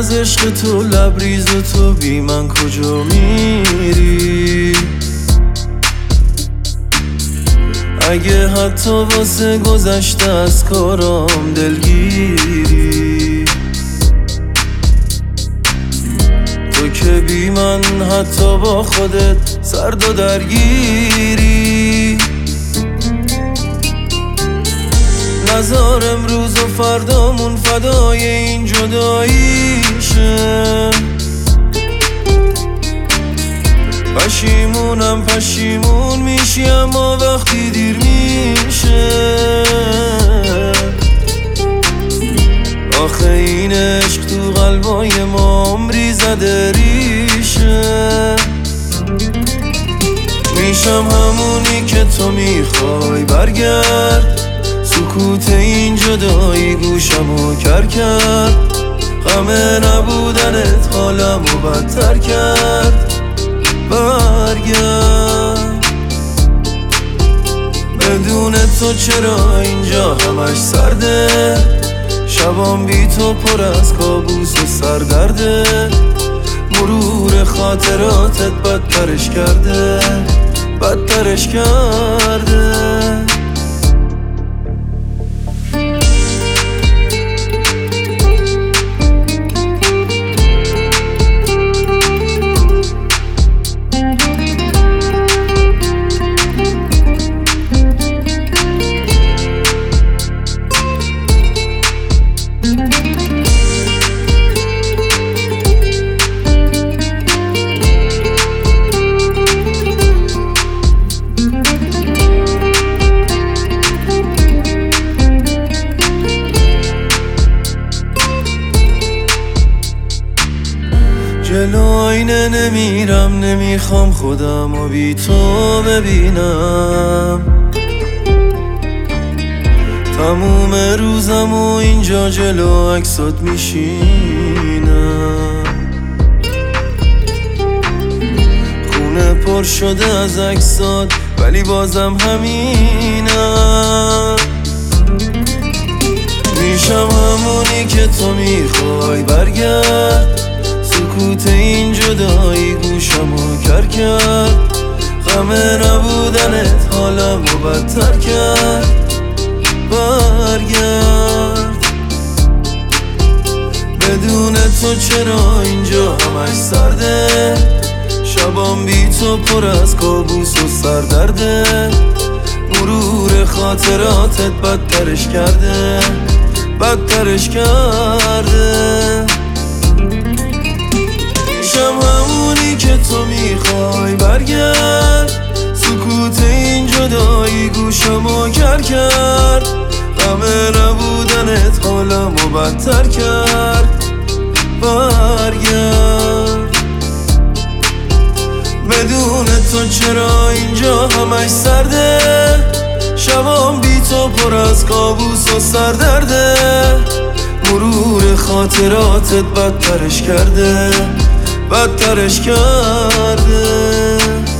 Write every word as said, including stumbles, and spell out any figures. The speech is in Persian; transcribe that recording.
از عشق تو لبریز و تو بی من کجا میری؟ اگه حتی واسه گذشته از کارام دلگیری، تو که بی من حتی با خودت سرد و درگیری. نزار امروز و فردامون فدای این جداییشه. پشیمونم پشیمون میشی اما وقتی دیر میشه. آخه این عشق تو قلبای ما عمری زده ریشه. میشم همونی که تو میخوای برگرد، سکوت این جدایی گوشمو کر کرد. غمه نبودنت حالمو بدتر کرد. برگرد بدون تو چرا اینجا همش سرده؟ شبام بی تو پر از کابوس و سردرده. مرور خاطراتت بدترش کرده، بدترش کرده. جلو آینه نمیرم، نمیخوام خودم و بی تو ببینم. تموم روزم و اینجا جلو عکسات میشینم. خونه پر شده از عکسات ولی بازم همینم. میشم همونی که تو میخوای برگرد، سکوت این جدایی گوشمو کر کرد. غمه نبودنت حالمو بدتر کرد. برگرد بدون تو چرا اینجا همش سرده؟ شبام بی تو پر از کابوس و سردرده. مرور خاطراتت بدترش کرده، بدترش کرده. میشم همونی که تو میخوای برگرد، سکوت این جدایی گوشمو کر کرد. غمه نبودنت حالمو بدتر کرد. برگرد بدون تو چرا اینجا همش سرده؟ شبام بی تو پر از کابوس و سردرده. مرور خاطراتت بدترش کرده، بدترش کرده.